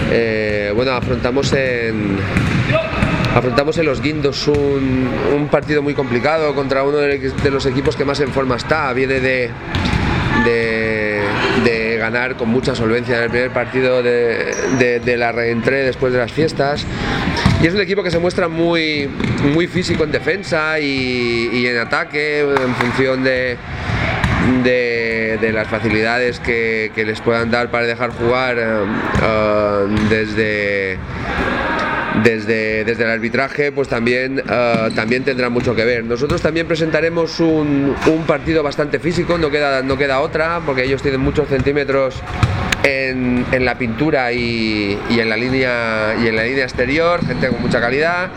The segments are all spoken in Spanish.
Bueno, afrontamos en Los Guindos un partido muy complicado contra uno de los equipos que más en forma está. Viene de ganar con mucha solvencia en el primer partido de la reentrée después de las fiestas, y es un equipo que se muestra muy físico en defensa y en ataque, en función de las facilidades que les puedan dar para dejar jugar desde el arbitraje. Pues también tendrá mucho que ver. Nosotros también presentaremos un partido bastante físico, no queda otra, porque ellos tienen muchos centímetros en la pintura y en la línea exterior, gente con mucha calidad,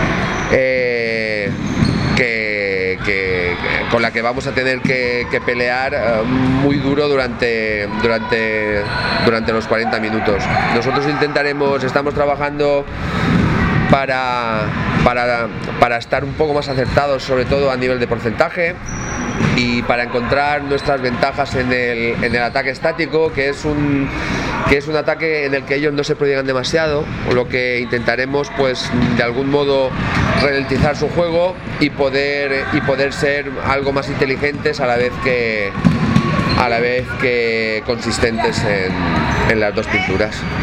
con la que vamos a tener que pelear muy duro durante los 40 minutos. Nosotros estamos trabajando para estar un poco más acertados, sobre todo a nivel de porcentaje, y para encontrar nuestras ventajas en el ataque estático, que es un ataque en el que ellos no se proyectan demasiado, o lo que intentaremos, pues, de algún modo ralentizar su juego y poder ser algo más inteligentes a la vez que consistentes en las dos pinturas.